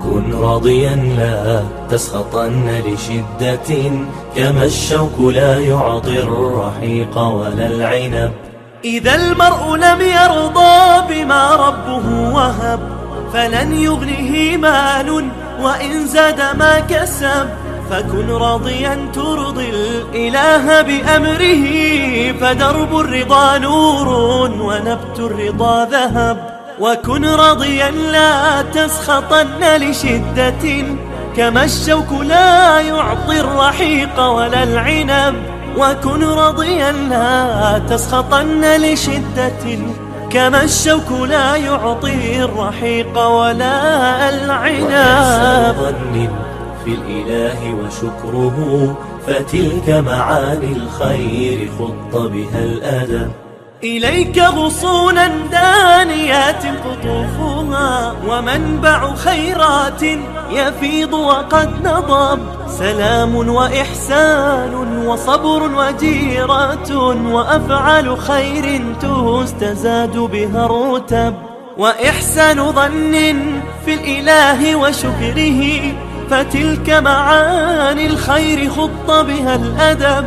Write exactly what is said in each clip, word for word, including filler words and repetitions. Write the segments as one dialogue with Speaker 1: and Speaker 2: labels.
Speaker 1: وكن راضيا لا تسخطن لشدة، كما الشوك لا يعطي الرحيق ولا العنب.
Speaker 2: إذا المرء لم يرضى بما ربه وهب، فلن يغنه مال وإن زاد ما كسب. فكن راضيا ترضي الإله بأمره، فدرب الرضا نور ونبت الرضا ذهب. وكن راضيا لا تسخطن لشدة، كما الشوك لا يعطي الرحيق ولا العنب. وكن راضيا لا تسخطن لشدة، كما الشوك لا يعطي الرحيق ولا العنب.
Speaker 1: ظن في الإله وشكره، فتلك معاني الخير خط بها الأدب.
Speaker 2: إليك غصونا دانيات قطوفها، ومنبع خيرات يفيض وقد نضب. سلام وإحسان وصبر وجيرة، وأفعال خير تستزاد بها الرتب. وإحسان ظن في الإله وشكره، فتلك معاني الخير خط بها الأدب.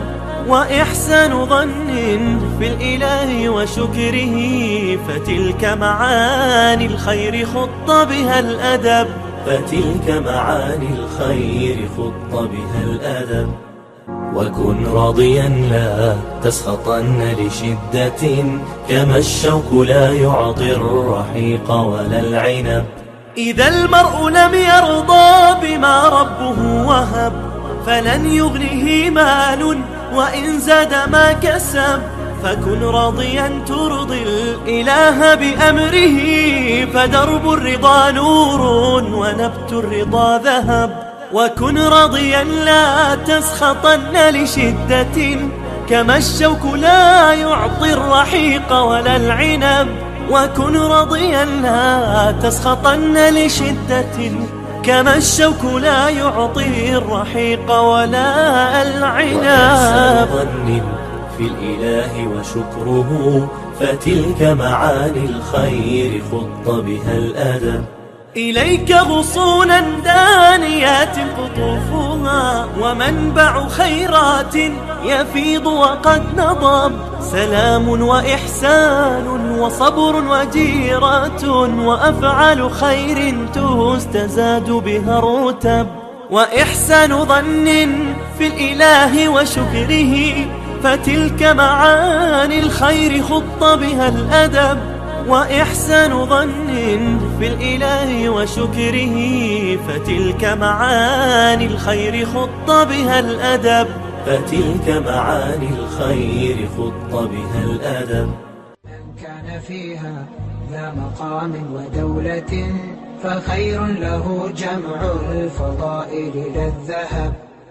Speaker 2: وإحسان ظن في الإله وشكره، فتلك معاني الخير خط بها الأدب.
Speaker 1: فتلك معاني الخير خط بها الأدب. وكن راضيا لا تسخطن لشدة، كما الشوك لا يعطي الرحيق ولا العنب.
Speaker 2: إذا المرء لم يرضى بما ربه وهب، فلن يغنه مال وإن زاد ما كسب. فكن راضيا ترضي الإله بأمره، فدرب الرضا نور ونبت الرضا ذهب. وكن راضيا لا تسخطن لشدة، كما الشوك لا يعطي الرحيق ولا العنب. وكن راضيا لا تسخطن لشدة، كما الشوك لا يعطي الرحيق ولا العنب.
Speaker 1: ظن في الإله وشكره، فتلك معاني الخير خط بها الأدب.
Speaker 2: إليك غصونا دانيات قطوفها، ومنبع خيرات يفيض وقد نضب. سلام وإحسان وصبر وجيرة، وأفعال خير تستزاد بها الرتب. وإحسان ظن في الإله وشكره، فتلك معاني الخير خط بها الأدب. وإحسان ظن في الإله وشكره، فتلك معاني الخير خط بها الأدب.
Speaker 1: فتلك معاني الخير خط بها الأدب.
Speaker 3: من كان فيها ذا مقام ودولة، فخير له جمع الفضائل لا الذهب.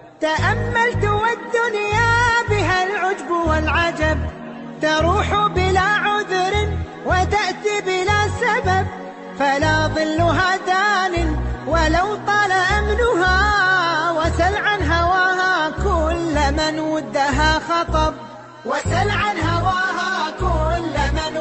Speaker 4: تأملت والدنيا بها العجب والعجب، تروح بلا عذر وتأتي بلا سبب. فلا ظلها دان ولو طال أمنها، وسل عن هواها كل من ودها خطب. وسل عن هواها كل من